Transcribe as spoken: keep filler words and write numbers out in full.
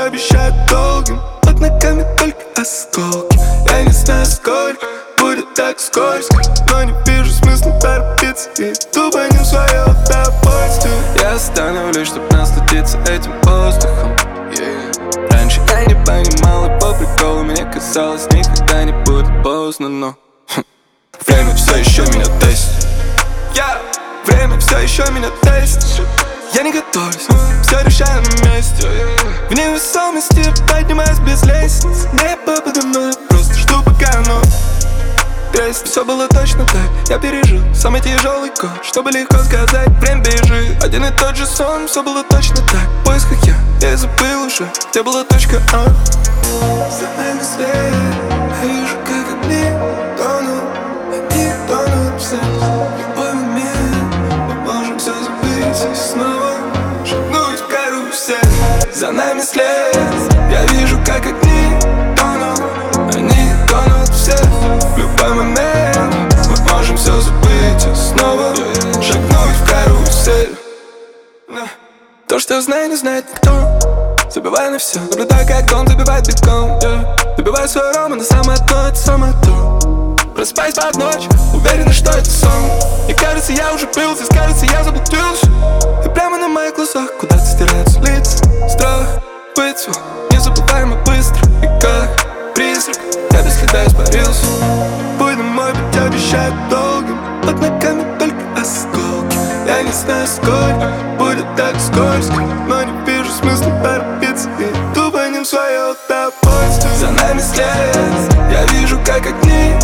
обещают долгим, под ногами только осколки. Я не знаю, сколько будет так скользко, но не вижу смысла торопиться и иду по ним свое удовольствие. Я остановлюсь, чтоб насладиться этим воздухом, yeah. Раньше я не понимал его прикола, мне казалось, никогда не будет поздно, но хм. Время все еще меня тестит, yeah. Время все еще меня тестит. Я не готовлюсь, все решаю на месте. В невесомости поднимаюсь без лестниц. Небо подо мной, просто жду пока оно треснет. Все было точно так, я пережил самый тяжелый год, чтобы легко сказать, время бежит. Один и тот же сон, все было точно так. В поисках я, я забыл уже, где была точка А. За нами след, я вижу, как огни тонут, они тонут все. В любой момент мы можем все забыть и снова шагнуть в карусель. За нами след, я вижу, как огни тонут, они тонут все. В любой момент мы можем все забыть и снова шагнуть в карусель. То, что я знаю, не знает никто. Забивай на все, наблюдай, как он забивает битком, yeah. Добивай свой роман на самое дно, это самое то. Просыпаюсь под ночь, уверен, что это сон. Мне кажется, я уже пил, здесь кажется, я заблудился. И прямо на моих глазах куда-то стираются лица. Страх быть свой, незабываемо быстро. И как призрак, я без следа испарился. Путь на мой путь обещает долгим, под ногами только осколки. Я не знаю, сколько будет так скользко, но не вижу смысла торопиться и иду по ним свое удовольствие. За нами след, я вижу, как огни